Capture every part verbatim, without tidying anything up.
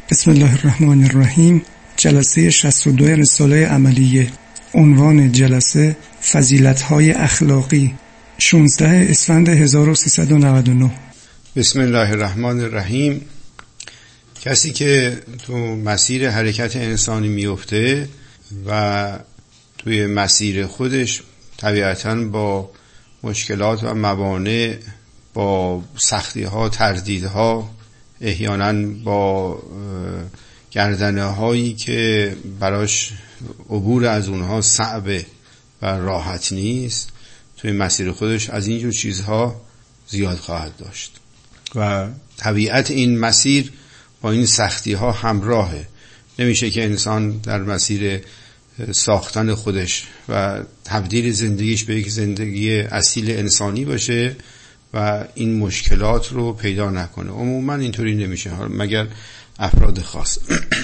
بسم الله الرحمن الرحیم. جلسه شصت و دو رساله عملیه. عنوان جلسه فضیلت‌های اخلاقی. شانزده اسفند هزار و سیصد و نود و نه. بسم الله الرحمن الرحیم. کسی که تو مسیر حرکت انسانی میفته و توی مسیر خودش طبیعتاً با مشکلات و موانع، با سختی‌ها، تردیدها، احیانا با گردنه هایی که براش عبور از اونها صعبه و راحت نیست، توی مسیر خودش از اینجور چیزها زیاد خواهد داشت و طبیعت این مسیر با این سختی ها همراهه. نمیشه که انسان در مسیر ساختن خودش و تبدیل زندگیش به یک زندگی اصیل انسانی باشه و این مشکلات رو پیدا نکنه. عموما اینطوری نمیشه مگر افراد خاص.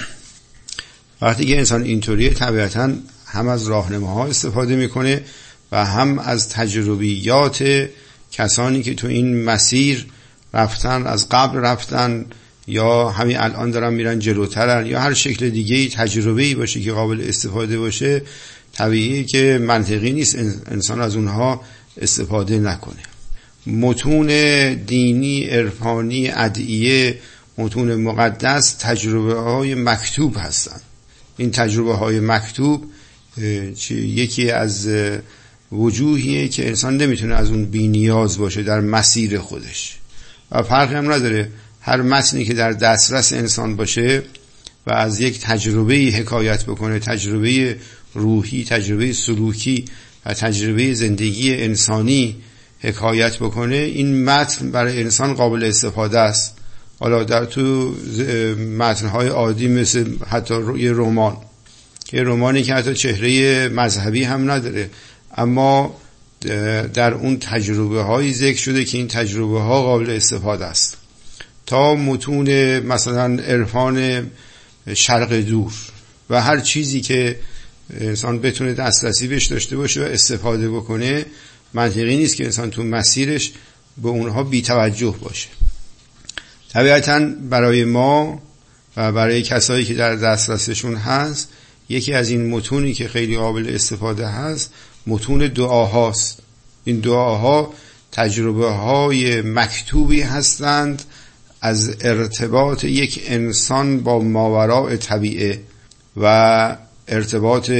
وقتی که انسان اینطوریه طبیعتا هم از راهنماها استفاده میکنه و هم از تجربیات کسانی که تو این مسیر رفتن، از قبل رفتن یا همین الان دارن میرن جلوترن یا هر شکل دیگه تجربه‌ای باشه که قابل استفاده باشه، طبیعیه که منطقی نیست انسان از اونها استفاده نکنه. متون دینی، عرفانی، ادعیه، متون مقدس تجربه های مکتوب هستند. این تجربه های مکتوب یکی از وجوهیه که انسان نمیتونه از اون بی نیاز باشه در مسیر خودش و فرقی هم نداره. هر متنی که در دسترس انسان باشه و از یک تجربه حکایت بکنه، تجربه روحی، تجربه سلوکی و تجربه زندگی انسانی حکایت بکنه، این متن برای انسان قابل استفاده است. حالا در تو متن‌های عادی مثل حتی یه رمان، یه رمانی که حتی چهره مذهبی هم نداره، اما در اون تجربه هایی ذکر شده که این تجربه ها قابل استفاده است، تا متون مثلا عرفان شرق دور و هر چیزی که انسان بتونه دسترسی بهش داشته باشه و استفاده بکنه. منطقی نیست که انسان تو مسیرش به اونها بی توجه باشه. طبیعتاً برای ما و برای کسایی که در دسترسشون هست، یکی از این متونی که خیلی قابل استفاده هست متون دعاهاست. این دعاها تجربه های مکتوبی هستند از ارتباط یک انسان با ماوراء طبیعه و ارتباط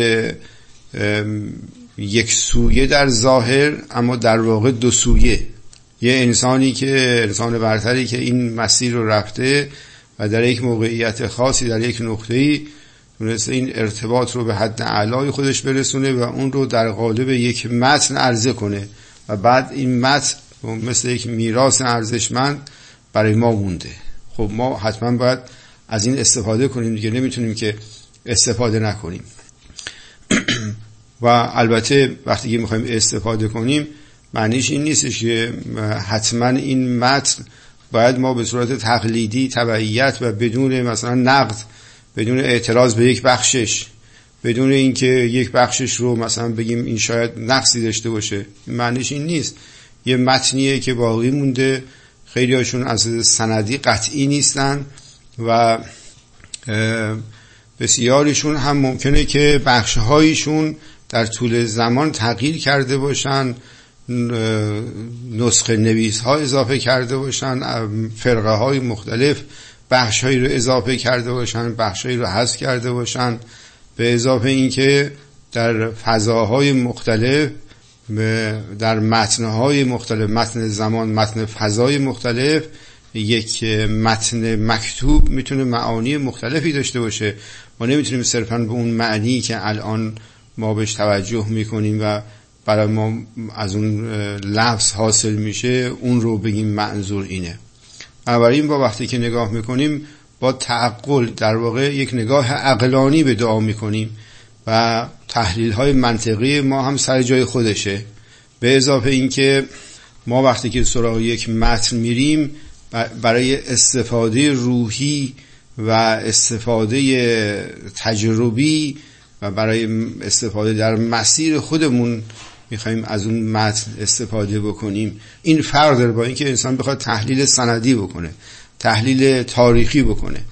یک سویه در ظاهر اما در واقع دو سویه. یه انسانی که انسان برتری که این مسیر رو رفته و در یک موقعیت خاصی در یک نقطه‌ای تونسته این ارتباط رو به حد اعلای خودش برسونه و اون رو در قالب یک متن عرضه کنه و بعد این متن مثل یک میراث ارزشمند برای ما مونده. خب ما حتما باید از این استفاده کنیم دیگه، نمیتونیم که استفاده نکنیم. و البته وقتی که میخوایم استفاده کنیم معنیش این نیستش که حتما این متن باید ما به صورت تقلیدی تبعیت و بدون مثلا نقد، بدون اعتراض به یک بخشش، بدون اینکه یک بخشش رو مثلا بگیم این شاید نقصی داشته باشه، معنیش این نیست. یه متنیه که باقی مونده، خیلی هاشون از سندی قطعی نیستن و بسیاریشون هم ممکنه که بخشهایشون در طول زمان تغییر کرده باشن، نسخه نویس ها اضافه کرده باشن، فرقه های مختلف بخش هایی رو اضافه کرده باشن، بخش هایی رو حذف کرده باشن، به اضافه اینکه در فضاهای مختلف، در متنهای مختلف، متن زمان، متن فضای مختلف، یک متن مکتوب میتونه معانی مختلفی داشته باشه. ما نمیتونیم صرفاً به اون معنی که الان ما بهش توجه میکنیم و برای ما از اون لفظ حاصل میشه اون رو بگیم منظور اینه. بنابراین با وقتی که نگاه میکنیم با تعقل، در واقع یک نگاه عقلانی به دعا میکنیم و تحلیل های منطقی ما هم سر جای خودشه. به اضافه اینکه ما وقتی که سراغ یک متن میریم برای استفاده روحی و استفاده تجربی و برای استفاده در مسیر خودمون میخوایم از اون متن استفاده بکنیم. این فرق داره با اینکه انسان بخواد تحلیل سندی بکنه، تحلیل تاریخی بکنه.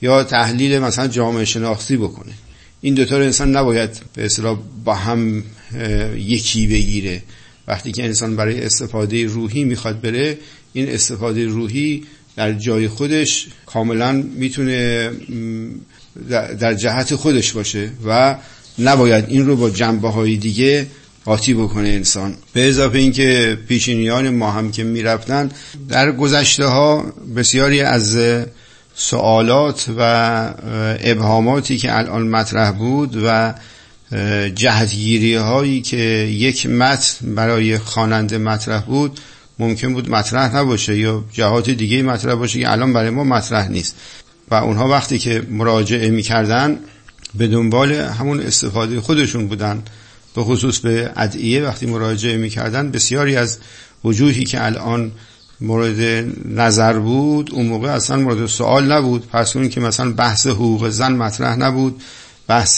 یا تحلیل مثلا جامعه شناختی بکنه. این دوتا رو انسان نباید به اصطلاح با هم یکی بگیره. وقتی که انسان برای استفاده روحی میخواد بره، این استفاده روحی در جای خودش کاملا میتونه در جهت خودش باشه و نباید این رو با جنبه‌های دیگه قاطی بکنه انسان. به اضافه اینکه پیشینیان ما هم که میرفتن در گذشته ها بسیاری از سوالات و ابهاماتی که الان مطرح بود و جهتگیری هایی که یک متن برای خواننده مطرح بود ممکن بود مطرح نباشه یا جهات دیگه مطرح باشه که الان برای ما مطرح نیست و اونها وقتی که مراجعه میکردن به دنبال همون استفاده خودشون بودن. به خصوص به ادعیه وقتی مراجعه میکردن بسیاری از وجوهی که الان مورد نظر بود اون موقع اصلا مورد سوال نبود. پس اون که مثلا بحث حقوق زن مطرح نبود، بحث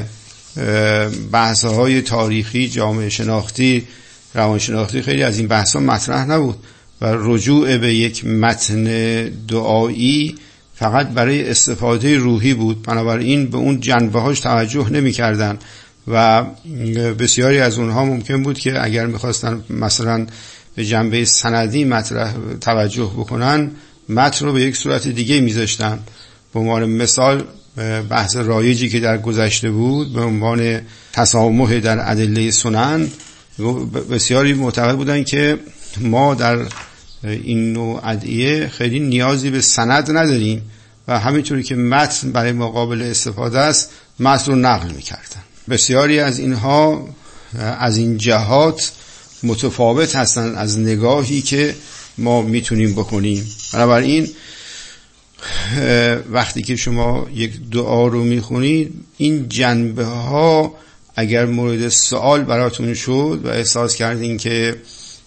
بحث های تاریخی، جامعه شناختی، روانشناختی، خیلی از این بحث ها مطرح نبود و رجوع به یک متن دعایی فقط برای استفاده روحی بود. بنابراین به اون جنبه هاش توجه نمی کردن و بسیاری از اونها ممکن بود که اگر میخواستن مثلا به جنبه سندی مطرح توجه بکنن متن رو به یک صورت دیگه میذاشتن. به عنوان مثال بحث رایجی که در گذشته بود به عنوان تسامح در ادله سنن، بسیاری معتقد بودن که ما در این نوع ادعیه خیلی نیازی به سند نداریم و همینطوری که متن برای ما قابل استفاده است متن رو نقل میکردن. بسیاری از اینها از این جهات متفاوت هستند از نگاهی که ما میتونیم بکنیم. بنابراین وقتی که شما یک دعا رو میخونید این جنبه ها اگر مورد سوال براتون شد و احساس کردین که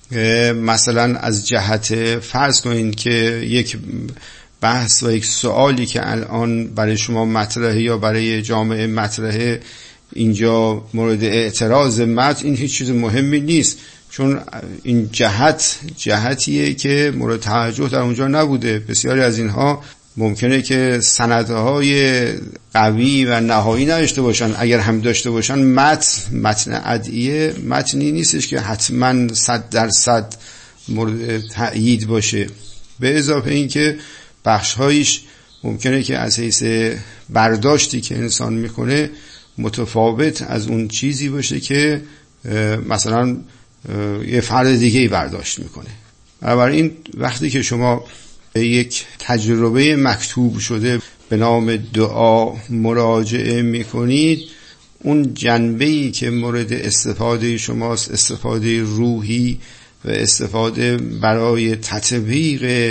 مثلا از جهت فرض کنین که یک بحث و یک سوالی که الان برای شما مطرحه یا برای جامعه مطرحه اینجا مورد اعتراض متن، این هیچ چیز مهمی نیست، چون این جهت جهتیه که مورد توجه در اونجا نبوده. بسیاری از اینها ممکنه که سندهای قوی و نهایی نداشته باشن، اگر هم داشته باشن متن متن ادعیه متنی نیستش که حتما صد درصد مورد تأیید باشه. به اضافه این که بخشهایش ممکنه که از حیث برداشتی که انسان میکنه متفاوت از اون چیزی باشه که مثلا یه فرد دیگه برداشت میکنه. بنابراین وقتی که شما یک تجربه مکتوب شده به نام دعا مراجعه میکنید، اون جنبه‌ای که مورد استفاده شماست، استفاده روحی و استفاده برای تطبیق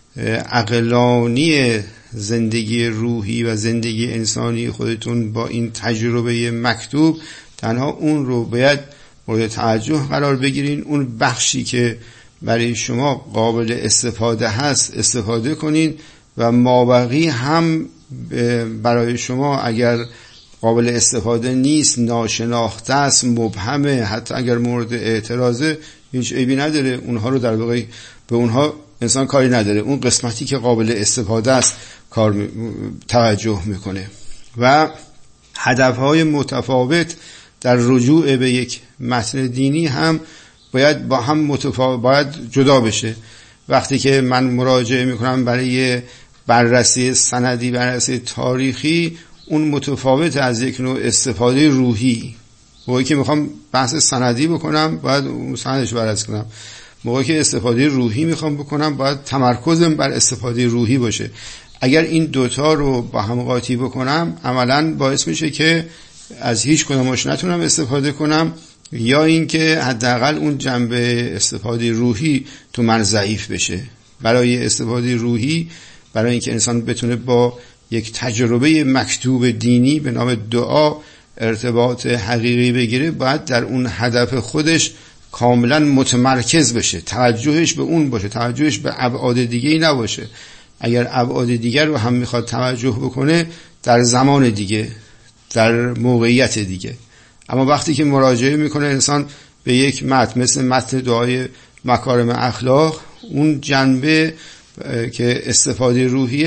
عقلانی زندگی روحی و زندگی انسانی خودتون با این تجربه مکتوب، تنها اون رو باید مورد توجه قرار بگیرین. اون بخشی که برای شما قابل استفاده هست استفاده کنین و مابقی هم برای شما اگر قابل استفاده نیست، ناشناخته است، مبهمه، حتی اگر مورد اعتراضه، هیچ عیبی نداره، اونها رو در واقع به اونها انسان کاری نداره. اون قسمتی که قابل استفاده است کار می... توجه میکنه و هدفهای متفاوت در رجوع به یک متن دینی هم باید با هم متفاوت باید جدا بشه. وقتی که من مراجعه میکنم برای بررسی سندی، بررسی تاریخی، اون متفاوت از یک نوع استفاده روحی. موقعی که میخوام بحث سندی بکنم باید اون سندش بررسی کنم، موقعی که استفاده روحی میخوام بکنم باید تمرکزم بر استفاده روحی باشه. اگر این دوتا رو با هم قاطی بکنم عملاً باعث میشه که از هیچ کدومش نتونم استفاده کنم، یا اینکه حداقل اون جنبه استفاده روحی تو من ضعیف بشه. برای استفاده روحی، برای اینکه انسان بتونه با یک تجربه مکتوب دینی به نام دعا ارتباط حقیقی بگیره، باید در اون هدف خودش کاملا متمرکز بشه، توجهش به اون باشه، توجهش به ابعاد دیگه‌ای نباشه. اگر ابعاد دیگر رو هم میخواد توجه بکنه در زمان دیگه، در موقعیت دیگه. اما وقتی که مراجعه میکنه انسان به یک متن مثل متن دعای مکارم اخلاق، اون جنبه که استفاده روحیه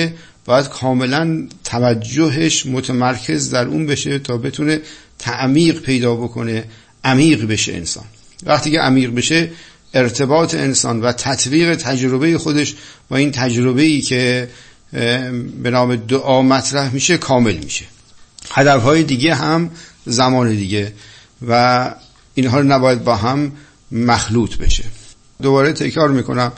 باید کاملا توجهش متمرکز در اون بشه تا بتونه تعمیق پیدا بکنه، عمیق بشه انسان. وقتی که عمیق بشه ارتباط انسان و تطبیق تجربه خودش با این تجربه‌ای که به نام دعا مطرح میشه کامل میشه. هدفهای دیگه هم زمان دیگه و اینها رو نباید با هم مخلوط بشه. دوباره تکرار میکنم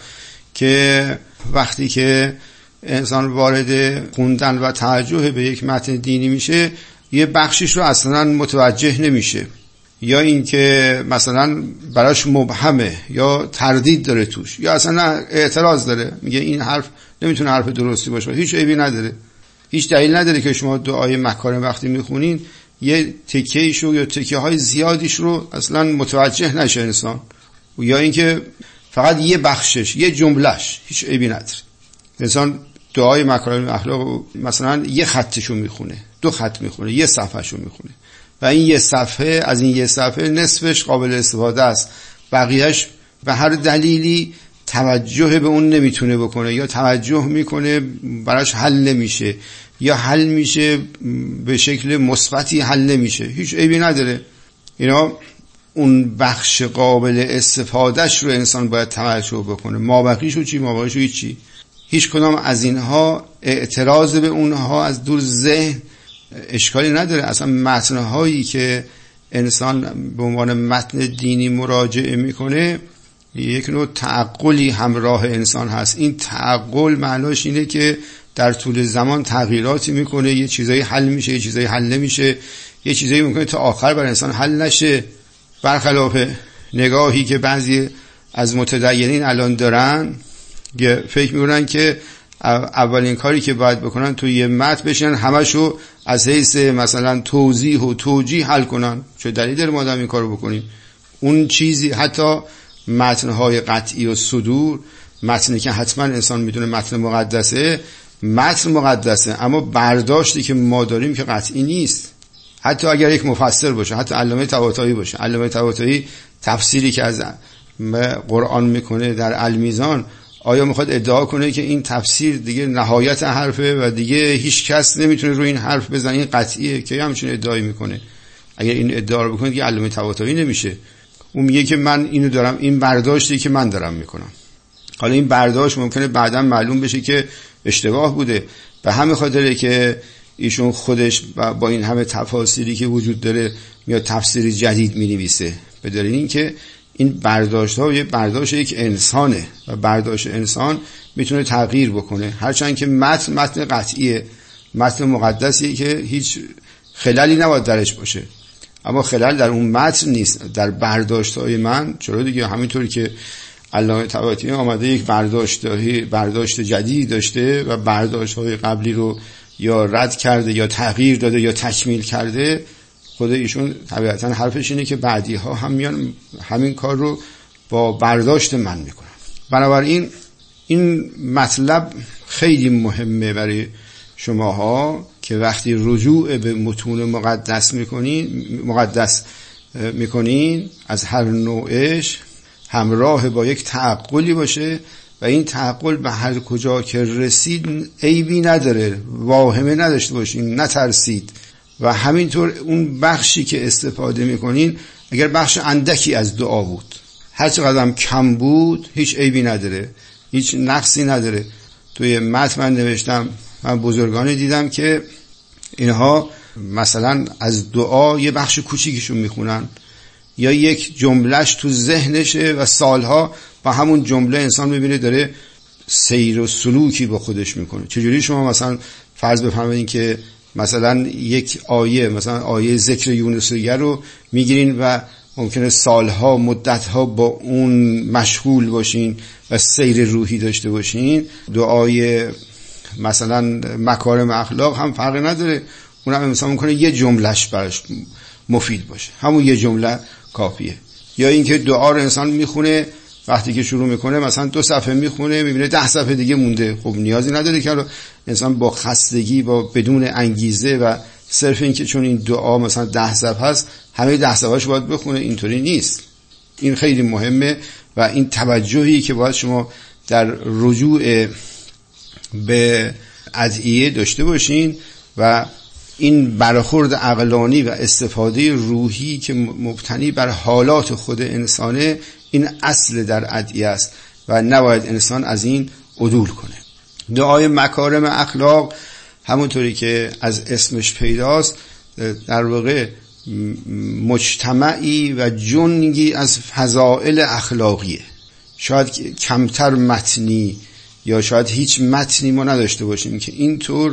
که وقتی که انسان وارد خوندن و توجه به یک متن دینی میشه یه بخشش رو اصلا متوجه نمیشه، یا اینکه مثلا براش مبهمه یا تردید داره توش، یا اصلا اعتراض داره، میگه این حرف نمیتونه حرف درستی باشه. هیچ عیبی نداره، هیچ دلیل نداره که شما دعای مکارم وقتی میخونین یه تکیه‌ایش رو یا تکیه‌های زیادیش رو اصلا متوجه نشه انسان، یا اینکه فقط یه بخشش، یه جملهش، هیچ عیبی نداره. انسان دعای مکارم اخلاق مثلا یه خطشو میخونه، دو خط میخونه، یه صفحهشو میخونه و این یه صفحه، از این یه صفحه نصفش قابل استفاده است، بقیهش به هر دلیلی توجه به اون نمیتونه بکنه، یا توجه میکنه براش حل نمیشه، یا حل میشه به شکل مثبتی حل نمیشه. هیچ عیبی نداره. اینا اون بخش قابل استفادهش رو انسان باید توجه بکنه. ما بقیشو چی؟ ما بقیشو هیچی. هیچ کدام از اینها اعتراض به اونها از دور ذهن اشکالی نداره. اصلا متنهایی که انسان به عنوان متن دینی مراجعه میکنه یک نوع تعقلی همراه انسان هست. این تعقل معناش اینه که در طول زمان تغییراتی میکنه، یه چیزایی حل میشه، یه چیزایی حل نمیشه، یه چیزایی ممکنه تا آخر بر انسان حل نشه. برخلاف نگاهی که بعضی از متدینین الان دارن، فکر میکنن که اولین کاری که باید بکنن توی یه متن بشینن همشو از حیث مثلا توضیح و توجیه حل کنن. چه دلیل داره ما این کارو بکنیم؟ اون چیزی، حتی متنهای قطعی و صدور، متنی که حتما انسان میدونه متن مقدسه، متن مقدسه، اما برداشتی که ما داریم که قطعی نیست. حتی اگر یک مفسر باشه، حتی علامه طباطبایی باشه، علامه طباطبایی تفسیری که از قرآن میکنه در المیزان، آیا میخواد ادعا کنه که این تفسیر دیگه نهایت حرفه و دیگه هیچ کس نمیتونه روی این حرف بزنه، این قطعیه؟ که همچین ادعایی میکنه. اگر این ادعا رو بکنه دیگه علامه طباطبایی نمیشه. اون میگه که من اینو دارم، این برداشتی که من دارم میکنم. حالا این برداشت ممکنه بعداً معلوم بشه که اشتباه بوده. به همین خاطره که ایشون خودش با این همه تفاسیری که وجود داره میاد تفسیر جدید مینویسه، به دلیل اینکه این برداشت ها یه برداشت یک انسانه و برداشت انسان میتونه تغییر بکنه. هرچند که متن متن قطعیه، متن مقدسیه که هیچ خلالی نباید درش باشه، اما خلال در اون متن نیست، در برداشت های من. چرا دیگه؟ همینطوری که علامه طباطبایی آمده یک برداشت برداشت جدید داشته و برداشت های قبلی رو یا رد کرده یا تغییر داده یا تکمیل کرده، خود ایشون طبیعتا حرفش اینه که بعدی ها هم میان همین کار رو با برداشت من میکنن. بنابراین این مطلب خیلی مهمه برای شماها که وقتی رجوع به متون مقدس میکنین مقدس میکنین از هر نوعش همراه با یک تعقلی باشه و این تعقل به هر کجا که رسید عیبی نداره، واهمه نداشته باشین، نترسید. و همینطور اون بخشی که استفاده میکنین اگر بخش اندکی از دعا بود، هر چقدر هم کم بود، هیچ عیبی نداره، هیچ نقصی نداره. توی متن من نوشتم، من بزرگانی دیدم که اینها مثلا از دعا یه بخش کوچیکشون میخونن یا یک جملهش تو ذهنشه و سالها با همون جمله انسان میبینه داره سیر و سلوکی با خودش میکنه. چجوری شما مثلا فرض بفرمایید که مثلا یک آیه، مثلا آیه ذکر یونسیه رو میگیرین و ممکنه سالها مدتها با اون مشغول باشین و سیر روحی داشته باشین. دعای مثلا مکارم اخلاق هم فرق نداره، اونم مثلا میکنه یه جملهش براش مفید باشه، همون یه جمله کافیه. یا اینکه دعا رو انسان میخونه، وقتی که شروع میکنه مثلا دو صفحه میخونه میبینه ده صفحه دیگه مونده. خب نیازی نداره که انسان با خستگی، با بدون انگیزه و صرف این که چون این دعا مثلا ده صفحه هست همه ده صفحهش باید بخونه، اینطوری نیست. این خیلی مهمه و این توجهی که باید شما در رجوع به ادعیه داشته باشین و این برخورد عقلانی و استفاده روحی که مبتنی بر حالات خود انسانه، این اصل در ادعیه است و نباید انسان از این عدول کنه. دعای مکارم اخلاق همونطوری که از اسمش پیداست در واقع مجتمعی و جنگی از فضائل اخلاقیه. شاید کمتر متنی یا شاید هیچ متنی ما نداشته باشیم که اینطور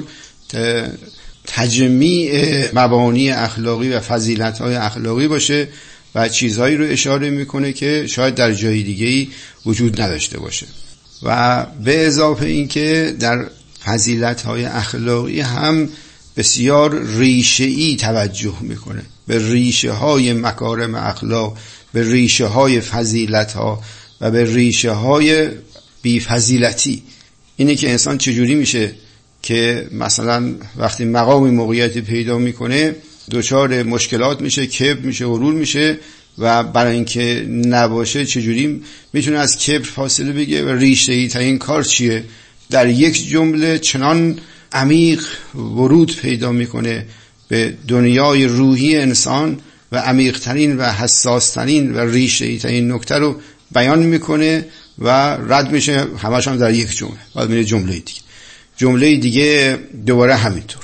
تجمیع مبانی اخلاقی و فضیلت‌های اخلاقی باشه و چیزهایی رو اشاره میکنه که شاید در جای دیگه‌ای وجود نداشته باشه. و به اضافه این که در فضیلت‌های اخلاقی هم بسیار ریشه‌ای توجه میکنه، به ریشه‌های مکارم اخلاق، به ریشه‌های فضیلت‌ها و به ریشه‌های بی‌فضیلتی. اینه که انسان چجوری میشه که مثلا وقتی مقامی موقعیتی پیدا میکنه دچار مشکلات میشه، کبر میشه، غرور میشه و برای اینکه نباشه چجوری میتونه از کبر فاصله بگیره و ریشه‌ای ترین کار چیه؟ در یک جمله چنان عمیق ورود پیدا میکنه به دنیای روحی انسان و عمیق‌ترین و حساس‌ترین و ریشه‌ای ترین نکته رو بیان میکنه و رد میشه، همش هم در یک جمله. بعد میره جمله دیگه، جمله دیگه دوباره همینطور.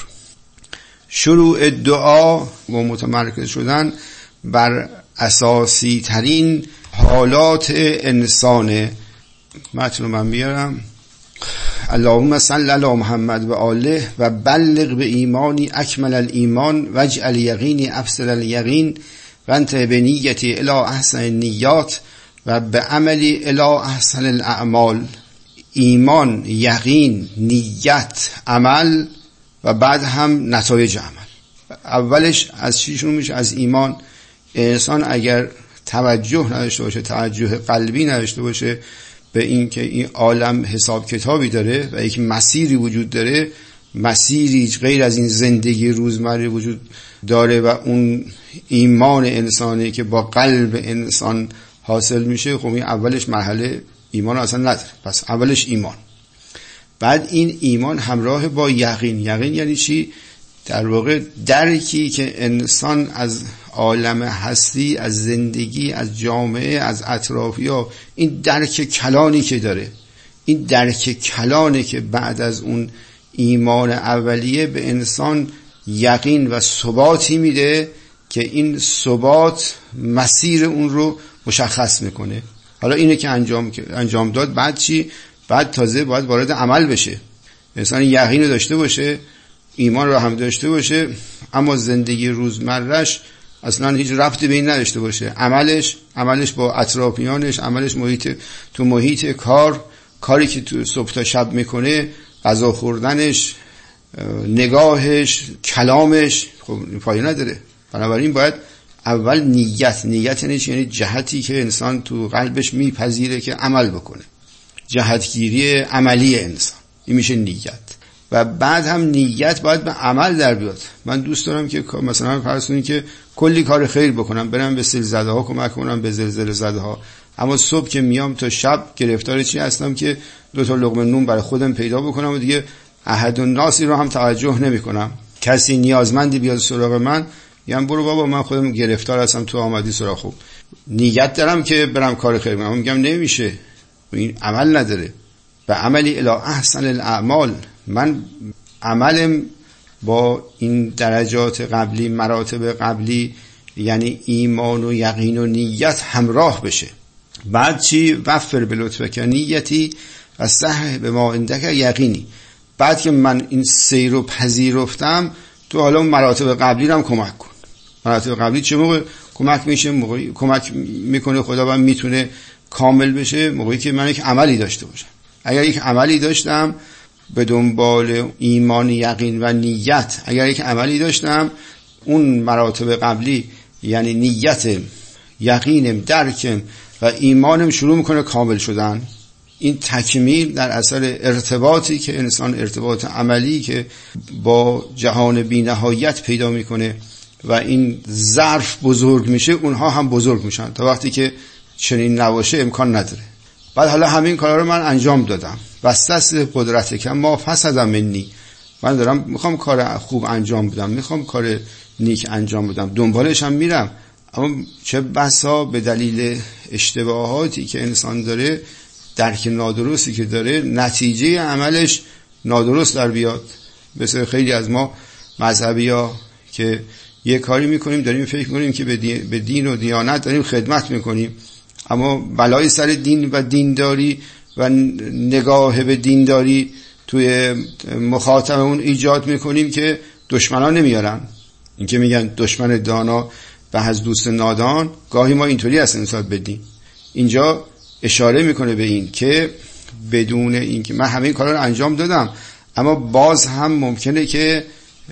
شروع دعا و متمرکز شدن بر اساسی ترین حالات انسان. متن من بیارم: اللهم صل علی محمد و آله و بلغ به ایمانی اکمل الایمان و اجعل یقینی افضل الیقین و انت به نیتی الی احسن النیات و به عملی الی احسن الاعمال. ایمان، یقین، نیت، عمل و بعد هم نتایج عمل. اولش از چی شروع میشه؟ از ایمان. انسان اگر توجه نداشته باشه، توجه قلبی نداشته باشه به این که این عالم حساب کتابی داره و یک مسیری وجود داره، مسیری غیر از این زندگی روزمره وجود داره و اون ایمان انسانی که با قلب انسان حاصل میشه، خب این اولش مرحله ایمان اصلا نداره. پس اولش ایمان. بعد این ایمان همراه با یقین. یقین یعنی چی؟ در واقع درکی که انسان از عالم هستی، از زندگی، از جامعه، از اطرافیان، این درک کلانی که داره، این درک کلانه که بعد از اون ایمان اولیه به انسان یقین و ثباتی میده که این ثبات مسیر اون رو مشخص میکنه. حالا اینه که انجام انجام داد، بعد چی؟ بعد تازه باید وارد عمل بشه. انسان یقین رو داشته باشه، ایمان رو هم داشته باشه، اما زندگی روزمره‌اش اصلا هیچ ربطی به این نداشته باشه. عملش عملش با اطرافیانش، عملش محیط تو محیط کار، کاری که تو صبح تا شب میکنه، غذا خوردنش، نگاهش، کلامش، خب فایده نداره. بنابراین باید اول نیت. نیت یعنی جهتی که انسان تو قلبش میپذیره که عمل بکنه، جهتگیری عملی انسان، این میشه نیت. و بعد هم نیت باید به عمل در بیاد. من دوست دارم که مثلا فرض کنید که کلی کار خیر بکنم، برم به سیل زده ها کمک کنم، به زلزله زده ها، اما صبح که میام تا شب گرفتار چی هستم که دو تا لقمه نون برای خودم پیدا بکنم و دیگه احد الناسی رو هم توجه نمی کنم. کسی نیازمندی بیاد سراغ من، میگم برو بابا من خودم گرفتار هستم، تو آمدی سراغ. خوب نیت دارم که برم کار خیر کنم، میگم نمیشه، این عمل نداره. به عملی الی احسن الاعمال، من عملم با این درجات قبلی، مراتب قبلی، یعنی ایمان و یقین و نیت همراه بشه. بعد چی؟ وفر به لطفک نیتی و صح به ما عندک یقینی. بعد که من این سیر رو پذیرفتم، تو حالا مراتب قبلی رو هم کمک کن. مراتب قبلی چه موقع کمک میشه؟ موقعی کمک میکنه خدا و میتونه کامل بشه موقعی که من یک عملی داشته باشم. اگر یک عملی داشتم به دنبال ایمان، یقین و نیت، اگر یک عملی داشتم، اون مراتب قبلی یعنی نیتم، یقینم، درکم و ایمانم شروع میکنه کامل شدن. این تکمیل در اثر ارتباطی که انسان، ارتباط عملی که با جهان بی نهایت پیدا میکنه و این ظرف بزرگ میشه، اونها هم بزرگ میشن. تا وقتی که چنین نباشه امکان نداره. بعد حالا همین کارا رو من انجام دادم، واستغفر قدرتک ما فسد منی، من دارم میخوام کار خوب انجام بدم، میخوام کار نیک انجام بدم، دنبالش هم میرم، اما چه بسا به دلیل اشتباهاتی که انسان داره، درک نادرستی که داره، نتیجه عملش نادرست در بیاد. مثل خیلی از ما مذهبی ها که یه کاری میکنیم داریم فکر میکنیم که به دین و دیانت داریم خدمت میکنیم، اما بلای سر دین و دینداری و نگاه به دینداری توی مخاطب اون ایجاد میکنیم که دشمنان نمیارن. این که میگن دشمن دانا به از دوست نادان، گاهی ما اینطوری هستیم نسبت به دین. اینجا اشاره میکنه به این که بدون این که من همه این کارا رو انجام دادم، اما باز هم ممکنه که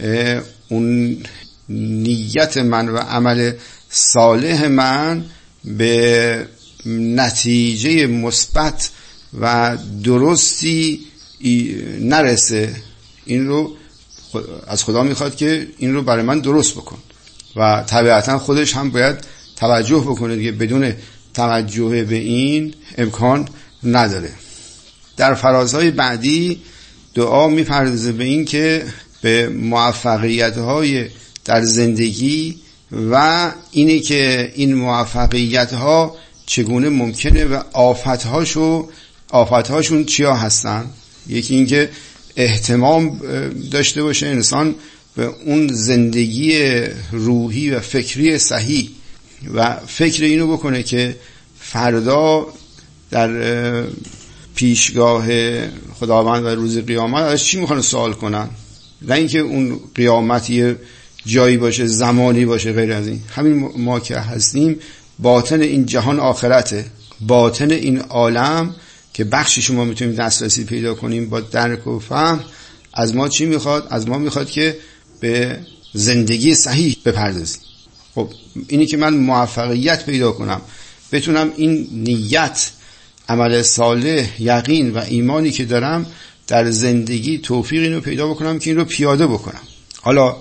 اون نیت من و عمل صالح من به نتیجه مثبت و درستی نرسه. این رو از خدا میخواد که این رو برای من درست بکن و طبیعتا خودش هم باید توجه بکنه دیگه. بدون توجه به این امکان نداره. در فرازهای بعدی دعا میپردازه به این که به موفقیت‌های در زندگی و اینی که این موفقیت‌ها چگونه ممکنه و آفت‌هاشو آفت‌هاشون چیا هستن. یکی این که اهتمام داشته باشه انسان به اون زندگی روحی و فکری صحیح و فکر اینو بکنه که فردا در پیشگاه خداوند و روز قیامت از چی میخوان سوال کنن. نه اینکه اون قیامتی جایی باشه، زمانی باشه، غیر از این. همین ما که هستیم باطن این جهان آخرته، باطن این عالم که بخشی شما میتونیم دسترسی پیدا کنیم با درک و فهم. از ما چی میخواد؟ از ما میخواد که به زندگی صحیح بپردازیم. خب اینی که من موفقیت پیدا کنم، بتونم این نیت، عمل صالح، یقین و ایمانی که دارم در زندگی توفیق اینو پیدا بکنم که این رو پیاده بکنم. حالا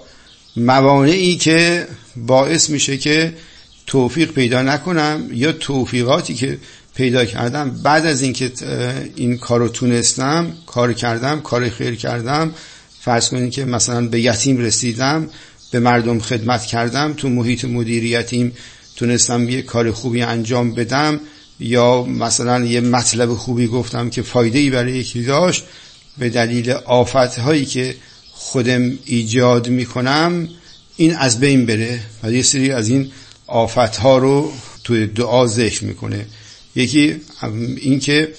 موانعی که باعث میشه که توفیق پیدا نکنم یا توفیقاتی که پیدا کردم بعد از اینکه این کارو تونستم، کار کردم، کار خیر کردم، فرض کنید که مثلا به یتیم رسیدم، به مردم خدمت کردم، تو محیط مدیریتیم تونستم یه کار خوبی انجام بدم، یا مثلا یه مطلب خوبی گفتم که فایده‌ای برای یکی داشت، به دلیل آفت‌هایی که خودم ایجاد میکنم این از بین بره. و یه سری از این آفت‌ها رو توی دعا ذکر میکنه. یکی این که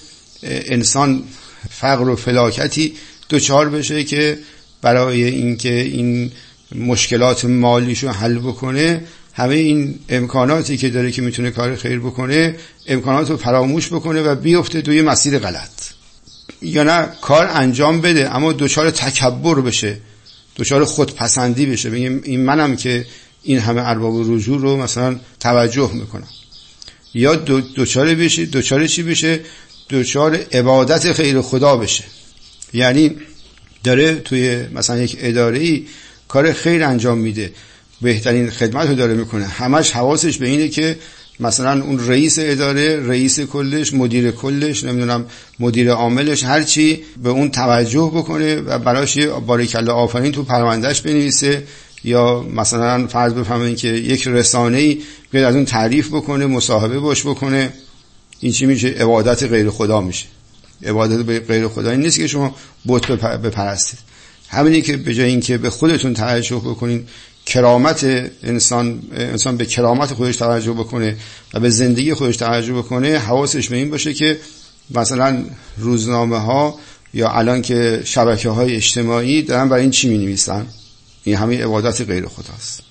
انسان فقر و فلاکتی دوچار بشه که برای اینکه این مشکلات مالیشو حل بکنه همه این امکاناتی که داره که میتونه کار خیر بکنه امکانات رو فراموش بکنه و بیفته توی مسیر غلط، یا نه کار انجام بده اما دوچار تکبر بشه، دوچار خودپسندی بشه، بگیم این منم که این همه ارباب رجوع رو مثلا توجه میکنم. یا دو دوچار بشه، دوچار چی بشه؟ دوچار عبادت غیر خدا بشه. یعنی داره توی مثلا یک اداره‌ای کار خیر انجام میده، بهترین خدمت رو داره میکنه، همش حواسش به اینه که مثلا اون رئیس اداره، رئیس کلش، مدیر کلش، نمیدونم مدیر عاملش، هرچی به اون توجه بکنه و براش باریکلا آفرین تو پروندهش بنویسه، یا مثلا فرض بفهمین که یک رسانه‌ای بیاد از اون تعریف بکنه، مصاحبه باش بکنه. این چی میشه؟ عبادت غیر خدا میشه. عبادت به غیر خدا این نیست که شما بت بپرستید، همینی که به جای اینکه به خودتون توجه بکنین، کرامت انسان انسان به کرامت خودش توجه بکنه و به زندگی خودش توجه بکنه، حواسش به این باشه که مثلا روزنامه ها یا الان که شبکه های اجتماعی دارن برای این چی می نویسن، این همه عبادت غیر خداست.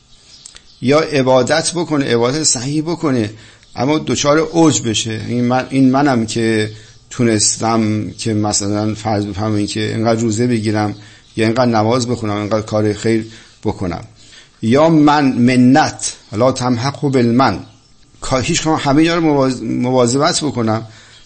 یا عبادت بکنه، عبادت صحیح بکنه، اما دوچار اوج بشه، این من این منم که تونستم که مثلا فرض بفهمم که اینقدر روزه بگیرم یا اینقدر نماز بخونم، اینقدر کار خیر بکنم. یا من منت لا تمحق بالمن، هیچ کدام همه اینا رو مواظبت بکنم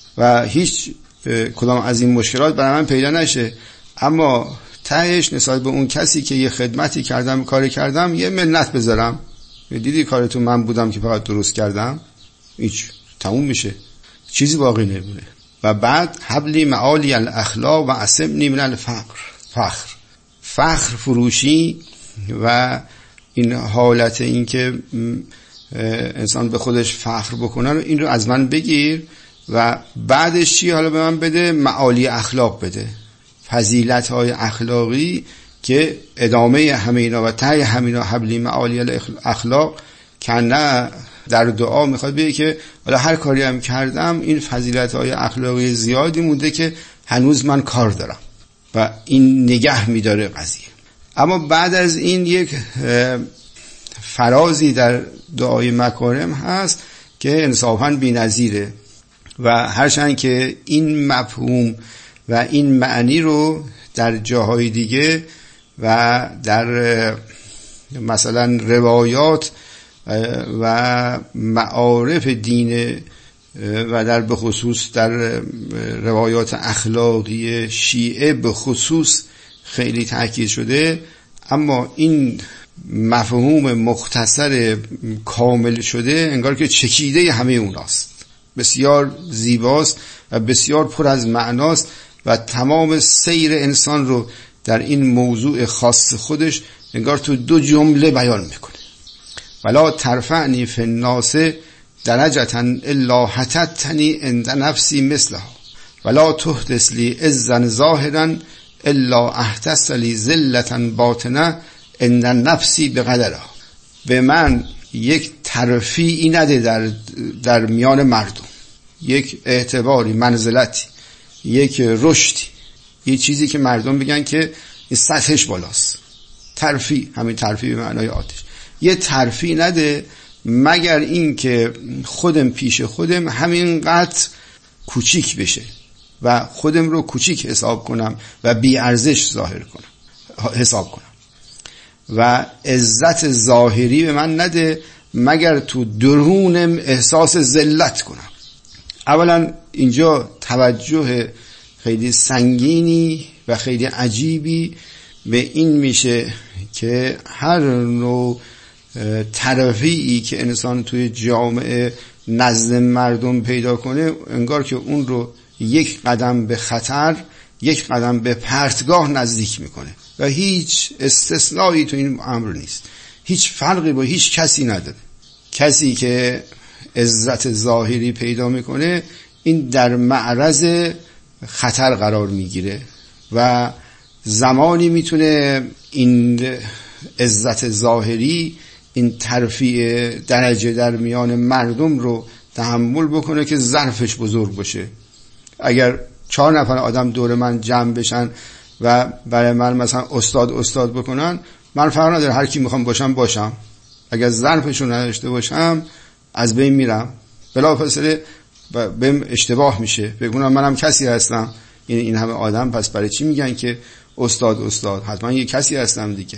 و هیچ کدام از این مشکلات برای من پیدا نشه، اما تهش نسبت به اون کسی که یه خدمتی کردم، کاری کردم، یه منت بذارم، دیدی کارتون من بودم که فقط درست کردم، هیچ تموم میشه، چیزی باقی نمونه. و بعد حبلی معالی الاخلاق و عصمنی من الفقر، فخر فخر فروشی و این حالت این که انسان به خودش فخر بکنه رو، این رو از من بگیر و بعدش چی حالا به من بده؟ معالی اخلاق بده، فضیلت های اخلاقی که ادامه همه اینا و ته همینا حبلی معالی اخلاق کنه در دعا میخواد بگه که حالا هر کاری هم کردم این فضیلت های اخلاقی زیادی مونده که هنوز من کار دارم و این نگه میداره قضیه. اما بعد از این یک فرازی در دعای مکارم هست که انصافاً بی‌نظیره و هرچند که این مفهوم و این معنی رو در جاهای دیگه و در مثلا روایات و معارف دین و در بخصوص در روایات اخلاقی شیعه به خصوص خیلی تاکید شده، اما این مفهوم مختصر کامل شده انگار که چکیده همه اوناست، بسیار زیباست و بسیار پر از معناست و تمام سیر انسان رو در این موضوع خاص خودش انگار تو دو جمله بیان میکنه. ولا ترفعنی فی الناس درجة الا حتتنی عند نفسی مثلها ولا تحدث لی عزا ظاهرا الا احدث لی ذلة باطنه عند نفسی بقدرها. به من یک ترفیعی نده در, در میان مردم، یک اعتباری، منزلتی، یک رشدی، یه چیزی که مردم بگن که این سطحش بالاست. ترفیع، همین ترفیع به معنای آتش. یه ترفیع نده مگر این که خودم پیش خودم همینقدر کوچیک بشه و خودم رو کوچیک حساب کنم و بی ارزش ظاهر کنم، حساب کنم و عزت ظاهری به من نده مگر تو درونم احساس ذلت کنم. اولا اینجا توجه خیلی سنگینی و خیلی عجیبی به این میشه که هر نوع ترفیعی که انسان توی جامعه نزد مردم پیدا کنه انگار که اون رو یک قدم به خطر، یک قدم به پرتگاه نزدیک میکنه و هیچ استثنایی تو این امر نیست، هیچ فرقی با هیچ کسی نداره. کسی که عزت ظاهری پیدا میکنه این در معرض خطر قرار میگیره و زمانی میتونه این عزت ظاهری، این ترفیع درجه در میان مردم رو تحمل بکنه که ظرفش بزرگ باشه. اگر چهار نفر آدم دور من جمع بشن و برای من مثلا استاد استاد بکنن، من فرق نداره هر کی میخوام باشم باشم، اگر ظرفشو نداشته باشم از بین میرم، بلافاصله بهم اشتباه میشه، بگونم منم کسی هستم، این این همه آدم پس برای چی میگن که استاد استاد، حتما یه کسی هستم دیگه.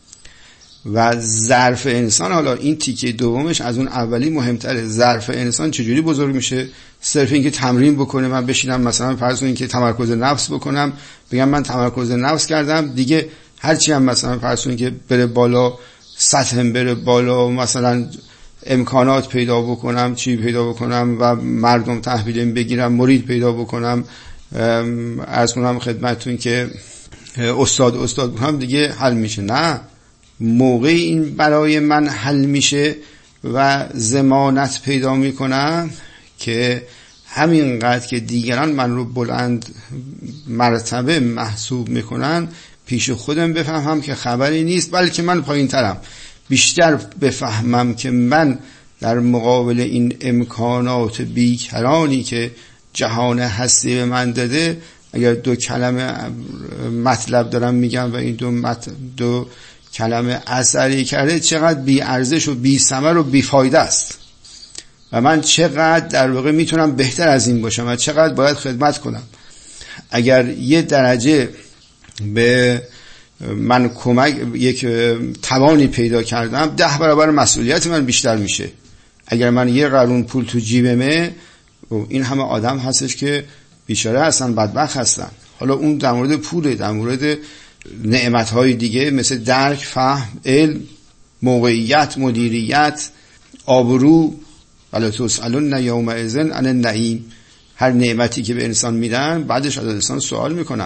و ظرف انسان، حالا این تیکه دومش از اون اولی مهمتره، ظرف انسان چجوری بزرگ میشه؟ صرف این که تمرین بکنه، من بشینم مثلا فرض کنید که تمرکز نفس بکنم، بگم من تمرکز نفس کردم دیگه، هرچی هم مثلا فرض کنید که بره بالا، سطحم بره بالا، مثلا امکانات پیدا بکنم، چی پیدا بکنم و مردم تحویلم بگیرم، مرید پیدا بکنم، عرض کنم خدمتتون که استاد استاد بکنم، دیگه حل میشه. نه، موقعی این برای من حل میشه و ضمانت پیدا میکنم که همینقدر که دیگران من رو بلند مرتبه محسوب میکنن، پیش خودم بفهمم که خبری نیست، بلکه من پایین ترم، بیشتر بفهمم که من در مقابل این امکانات بیکرانی که جهان هستی به من داده، اگر دو کلمه مطلب دارم میگم و این دو, مط... دو کلمه اثری کرده، چقدر بی ارزش و بی ثمر و بی فایده است و من چقدر در واقع میتونم بهتر از این باشم و چقدر باید خدمت کنم. اگر یه درجه به من کمک، یک توانی پیدا کردم، ده برابر مسئولیت من بیشتر میشه. اگر من یه قرون پول تو جیبمه، این همه آدم هستش که بیچاره هستن، بدبخت هستن، حالا اون در مورد پوله، در مورد نعمتهای دیگه مثل درک، فهم، علم، موقعیت، مدیریت، آبرو، ولا تسألن یومئذ عن النعیم، هر نعمتی که به انسان میدن بعدش از انسان سوال میکنن.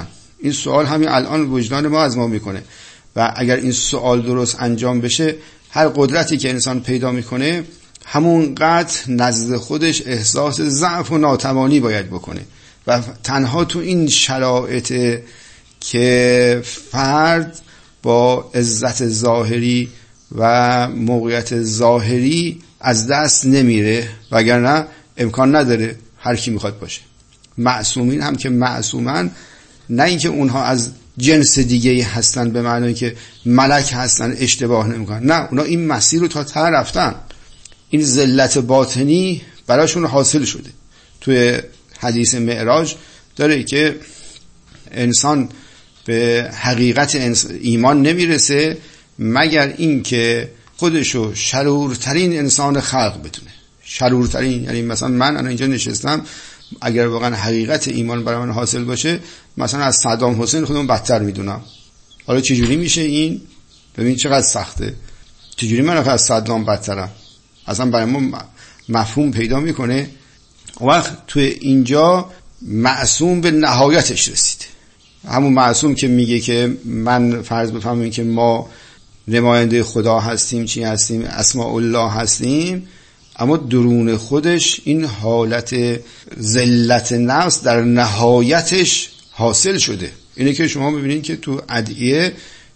این سوال همین الان وجدان ما از ما میکنه و اگر این سوال درست انجام بشه، هر قدرتی که انسان پیدا میکنه همونقدر نزد خودش احساس ضعف و ناتوانی باید بکنه و تنها تو این شرایط که فرد با عزت ظاهری و موقعیت ظاهری از دست نمیره، وگرنه امکان نداره هر کی میخواد باشه. معصومین هم که معصومن، نه اینکه اونها از جنس دیگه هستن به معنی که ملک هستن اشتباه نمیکنن، نه، اونا این مسیر رو تا ته رفتن، این ذلت باطنی براشون حاصل شده. توی حدیث معراج داره که انسان به حقیقت ایمان نمیرسه مگر این که خودشو شرورترین انسان خلق بتونه. شرورترین یعنی مثلا من الان اینجا نشستم، اگر واقعا حقیقت ایمان برای من حاصل باشه، مثلا از صدام حسین خودم بدتر میدونم. حالا چجوری میشه این؟ ببین چقدر سخته. چجوری من از صدام بدترم؟ اصلا برای ما مفهوم پیدا میکنه. وقت توی اینجا معصوم به نهایتش رسید. همون معصوم که میگه که من فرض بفهمیم که ما نماینده خدا هستیم، چی هستیم، اسماء الله هستیم، اما درون خودش این حالت ذلت نفس در نهایتش حاصل شده. اینه که شما ببینید که تو ادعیه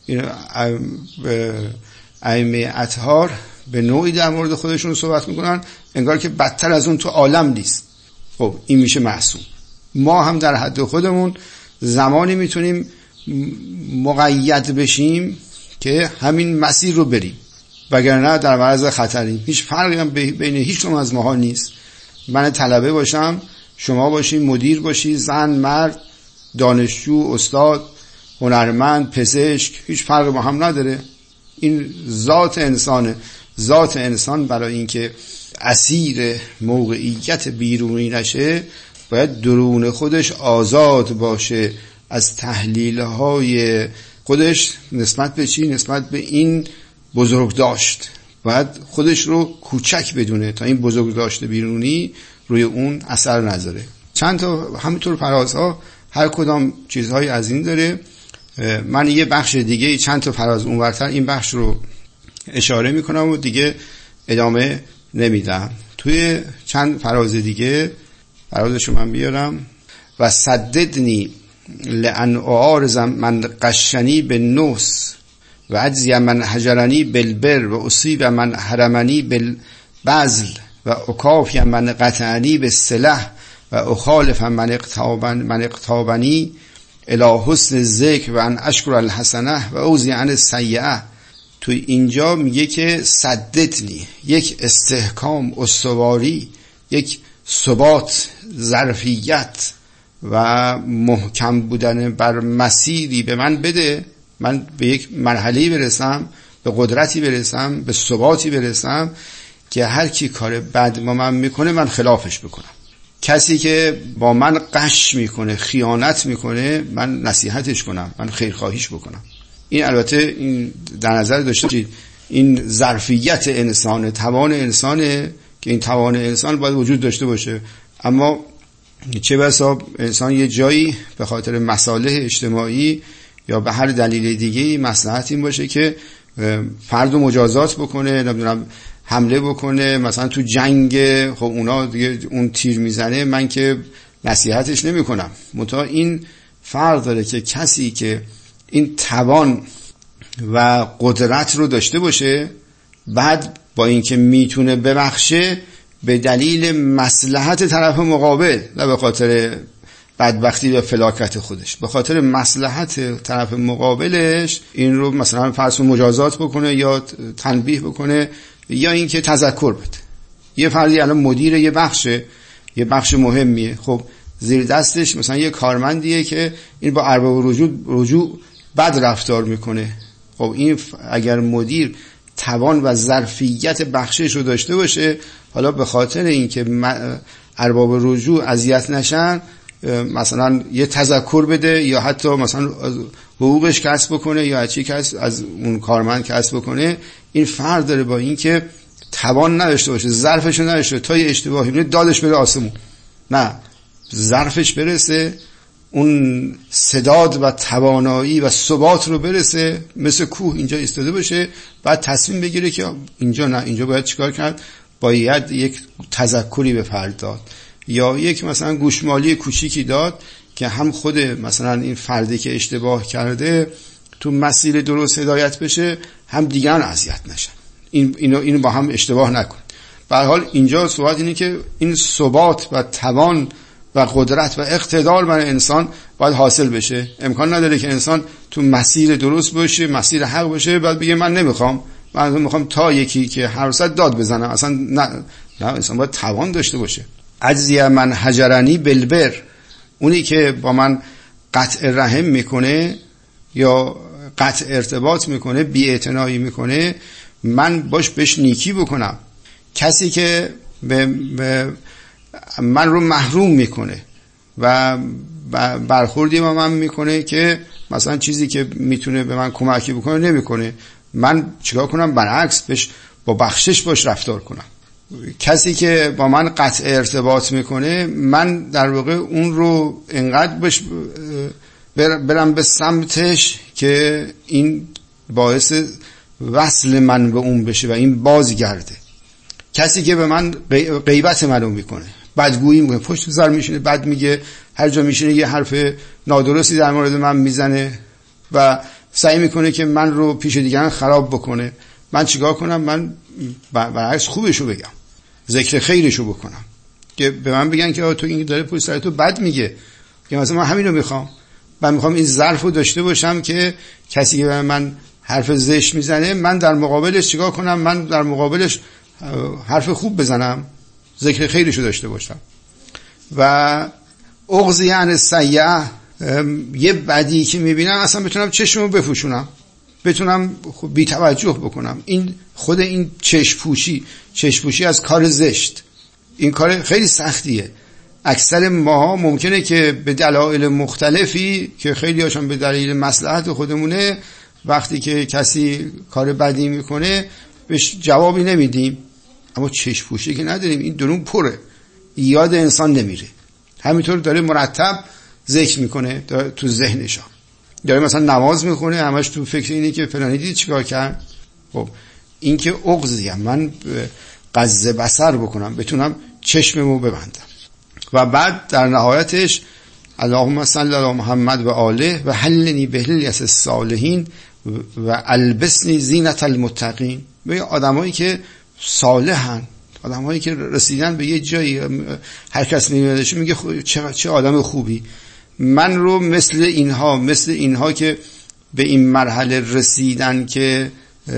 ائمه اطهار به نوعی در مورد خودشون صحبت میکنن انگار که بدتر از اون تو عالم نیست. خب این میشه معصوم. ما هم در حد خودمون زمانی میتونیم مقید بشیم که همین مسیر رو بریم، وگرنه در معرض خطریم. هیچ فرقی هم بین هیچ کدوم از ماها نیست. من طلبه باشم، شما باشین، مدیر باشی، زن، مرد، دانشجو، استاد، هنرمند، پزشک، هیچ فرقی با هم نداره. این ذات انسانه. ذات انسان برای اینکه اسیر موقعیت بیرونی نشه باید درون خودش آزاد باشه از تحلیل‌های خودش نسبت به چی؟ نسبت به این بزرگ داشت. باید خودش رو کوچک بدونه تا این بزرگ داشت بیرونی روی اون اثر نذاره. چند تا همینطور فرازها هر کدام چیزهای از این داره. من یه بخش دیگه چند تا فراز اونورتر این بخش رو اشاره میکنم و دیگه ادامه نمیدم. توی چند فراز دیگه فرازشو من بیارم. و سددنی لأن اعارض من قشنی بالنص و عجزی من حجرنی بالبر و اصیب من حرمنی بالبذل و اکافی من قطعنی بالصلح و اخالف من اقتابن من اقتابنی الی حسن ذکر و ان اشکر الحسنه و اوزی عن السیئه. تو اینجا میگه که سددنی، یک استحکام، استواری، یک ثبات، ظرفیت و محکم بودن بر مسیری به من بده، من به یک مرحله‌ای برسم، به قدرتی برسم، به ثباتی برسم که هر کی کار بد با من میکنه من خلافش بکنم. کسی که با من غش میکنه، خیانت میکنه، من نصیحتش کنم، من خیرخواهیش بکنم. این البته این در نظر داشته باشید این ظرفیت انسان، توان انسانه که این توان انسان باید وجود داشته باشه. اما چه بسا انسان یه جایی به خاطر مصالح اجتماعی یا به هر دلیل دیگه‌ای مصلحت این باشه که فرد رو مجازات بکنه، نمیدونم حمله بکنه، مثلا تو جنگ، خب اونا دیگه اون تیر میزنه، من که نصیحتش نمی کنم. منتها این فرق داره که کسی که این توان و قدرت رو داشته باشه، بعد با اینکه میتونه ببخشه به دلیل مصلحت طرف مقابل، نه به خاطر بدبختی و فلاکت خودش، به خاطر مصلحت طرف مقابلش این رو مثلا فرض مجازات بکنه یا تنبیه بکنه یا اینکه تذکر بده. یه فردی الان مدیر یه بخشه، یه بخش مهمیه، خب زیر دستش مثلا یه کارمندیه که این با ارباب رجوع رجوع بد رفتار میکنه. خب این اگر مدیر توان و ظرفیت بخشش رو داشته باشه، حالا به خاطر اینکه ارباب رجوع اذیت نشن مثلا یه تذکر بده یا حتی مثلا حقوقش کسب بکنه یا چی کسب از اون کارمند کسب بکنه، این فرق داره با اینکه توان نداشته باشه، ظرفش نداشته تا یه اشتباهی بینه دادش بره آسمون. نه، ظرفش برسه، اون سداد و توانایی و ثبات رو برسه، مثل کوه اینجا ایستاده باشه، بعد تصمیم بگیره که اینجا نه، اینجا باید چیکار کرد، باید یک تذکری به فرد داد یا یک مثلا گوشمالی کوچیکی داد که هم خود مثلا این فردی که اشتباه کرده تو مسیر درست هدایت بشه، هم دیگران اذیت نشن، این اینو اینو با هم اشتباه نکن. به هر حال اینجا صحبت اینه که این ثبات و توان و قدرت و اقتدار برای انسان باید حاصل بشه. امکان نداره که انسان تو مسیر درست باشه، مسیر حق باشه، بعد بگه من نمیخوام، من میخوام تا یکی که هر صد داد بزنم. اصلا نه، نه، انسان باید توان داشته باشه. عجزی من حجرنی بالبر، اونی که با من قطع رحم میکنه یا قطع ارتباط میکنه، بی‌اعتنایی میکنه، من باش بهش نیکی بکنم. کسی که به, به من رو محروم میکنه و برخوردی با من میکنه که مثلا چیزی که میتونه به من کمکی بکنه نمیکنه، من چیکار کنم؟ برعکس بهش با بخشش باش رفتار کنم. کسی که با من قطع ارتباط میکنه، من در واقع اون رو انقدر بش برم به سمتش که این باعث وصل من به اون بشه و این بازگرده. کسی که به من غیبت منو میکنه، بدگویی میکنه، پشت سر میشینه، بد میگه، هر جا میشینه یه حرف نادرستی در مورد من میزنه و سعی میکنه که من رو پیش دیگران خراب بکنه، من چیکار کنم؟ من برعکس خوبشو بگم، ذکر خیرشو بکنم، که به من بگن که تو این داره پشت سر تو بد میگه، که مثلا من همین رو میخوام، من میخوام این ظرف رو داشته باشم که کسی که به من حرف زشت میزنه، من در مقابلش چیکار کنم؟ من در مقابلش حرف خوب بزنم، ذکر خیرشو داشته باشم. و اغضی عن سیئه، یه بدی که میبینم اصلا بتونم چشمو بپوشونم، بتونم بی توجه بکنم. این خود این چشم پوشی، چشم پوشی از کار زشت، این کار خیلی سختیه. اکثر ماها ممکنه که به دلایل مختلفی که خیلی هاشون به دلیل مصلحت خودمونه، وقتی که کسی کار بدی میکنه بهش جوابی نمیدیم، اما چشم پوشی که نداریم، این درون پره، یاد انسان نمیره، همینطور داره مرتب ذکر میکنه تو ذهنش، داره مثلا نماز میخونه همش تو فکر اینه که فلانی دید چیکار کرد. خب این که اغضی، من غض بصر بکنم، بتونم چشممو ببندم. و بعد در نهایتش اللهم صل علی محمد و آله و حلنی بهلیت الصالحین و البسنی زینت المتقین. به آدمایی که صالحن، آدمایی که رسیدن به یه جایی، هر کس میبینهش میگه چه چه آدم خوبی، من رو مثل اینها، مثل اینها که به این مرحله رسیدن که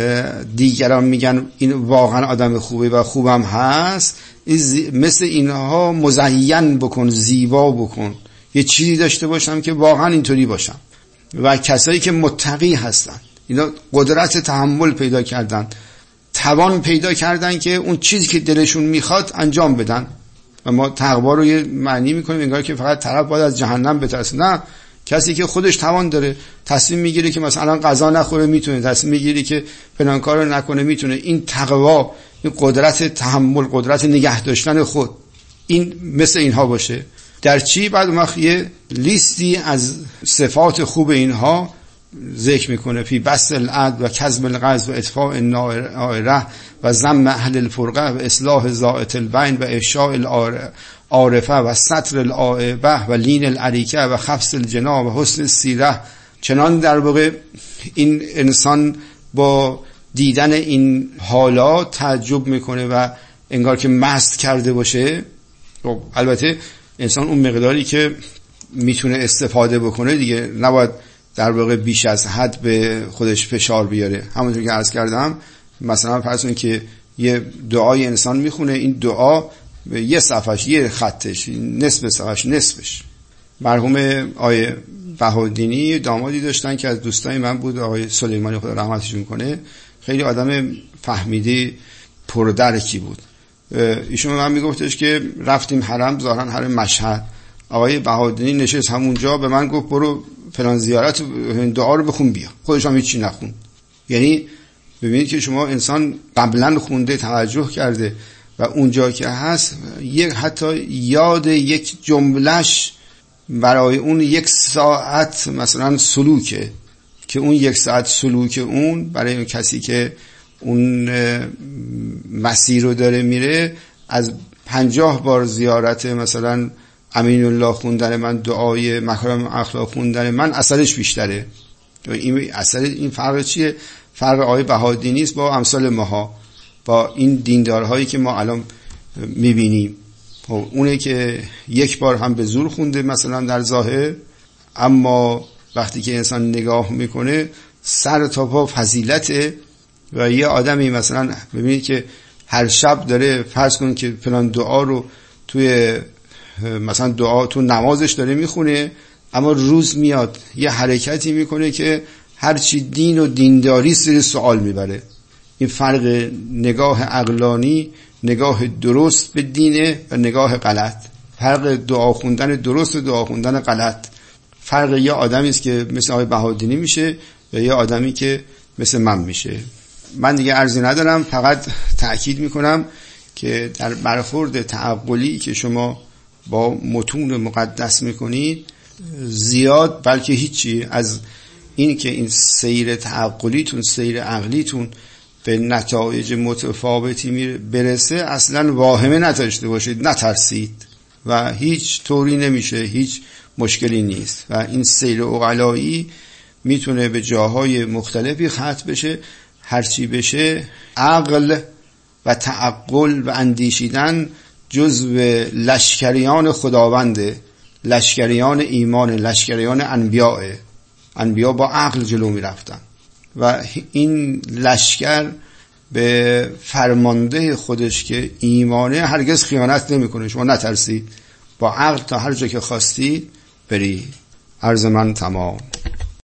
دیگران میگن این واقعا آدم خوبه و خوبم هست، مثل اینها مزین بکن، زیبا بکن، یه چیزی داشته باشم که واقعا اینطوری باشم. و کسایی که متقی هستن، اینا قدرت تحمل پیدا کردن، توان پیدا کردن که اون چیزی که دلشون میخواد انجام بدن. و ما تقوا رو یه معنی میکنیم انگار که فقط طرف باید از جهنم بترسه. نه، کسی که خودش توان داره، تصمیم میگیره که مثلا غذا نخوره میتونه، تصمیم میگیره که فلان کارو نکنه میتونه. این تقوا، این قدرت تحمل، قدرت نگه داشتن خود، این مثل اینها باشه. در چی؟ بعد اون وقت یه لیستی از صفات خوب اینها ذکر میکنه، فی بسط العدل و کظم الغیظ و اطفاء النائره و ذم اهل الفرقه و اصلاح ذات البین و افشاء العارفه و ستر العایبه و لین العریکه و خفض الجناح و حسن السیره. چنان در واقع این انسان با دیدن این حالات تعجب میکنه و انگار که مست کرده باشه. خب البته انسان اون مقداری که میتونه استفاده بکنه دیگه، نباید در واقع بیش از حد به خودش فشار بیاره. همونطور که عرض کردم، مثلا فرض کنید که یه دعای انسان میخونه، این دعا یه صفحش، یه خطش، نصف صفحش، نصفش. مرحوم آقای بهادینی دامادی داشتن که از دوستای من بود، آقای سلیمانی خدا رحمتشون کنه، خیلی آدم فهمیده پردرکی بود. ایشون من میگفتش که رفتیم حرم، ظاهرا حرم مشهد، آقای بهادینی نشست همونجا، به من گفت برو فلان زیارت دعا رو بخون بیا، خودش هم هیچی نخوند. یعنی ببینید که شما انسان قبلا خونده، توجه کرده و اونجا که هست یک حتی یاد یک جملهش برای اون یک ساعت مثلا سلوکه که اون یک ساعت سلوک اون برای اون کسی که اون مسیر رو داره میره، از پنجاه بار زیارت مثلا امین الله خوندن من، دعای مکارم اخلاق خوندن من اثرش بیشتره. این اثر این فرق چیه؟ فرق آقای بهادی نیست با امثال ماها، با این دیندارهایی که ما الان میبینیم. اونه که یک بار هم به زور خونده مثلا در ظاهر، اما وقتی که انسان نگاه میکنه سر تا پا فضیلته. و یه آدمی مثلا ببینید که هر شب داره فرض کنید که فلان دعا رو توی مثلا دعا تو نمازش داره میخونه، اما روز میاد یه حرکتی میکنه که هرچی دین و دینداری سر سوال میبره. این فرق نگاه عقلانی، نگاه درست به دینه و نگاه غلط. فرق دعا خوندن درست و دعا خوندن غلط. فرق یه آدمی است که مثل آقای بهادینی میشه و یه آدمی که مثل من میشه. من دیگه عرضی ندارم، فقط تأکید میکنم که در برخورد تعقلی که شما با متون مقدس میکنید زیاد بلکه هیچی از این که این سیر تعقلیتون، سیر عقلیتون به نتایج متفاوتی برسه اصلا واهمه نداشته باشید، نترسید و هیچ طوری نمیشه، هیچ مشکلی نیست. و این سیر عقلایی میتونه به جاهای مختلفی ختم بشه. هرچی بشه عقل و تعقل و اندیشیدن جزو لشکریان خداونده، لشکریان ایمان، لشکریان انبیاء. انبیا با عقل جلو می رفتن و این لشکر به فرمانده خودش که ایمانه هرگز خیانت نمی کنه. شما نترسید، با عقل تا هر جا که خواستید برید. عرض من تمام.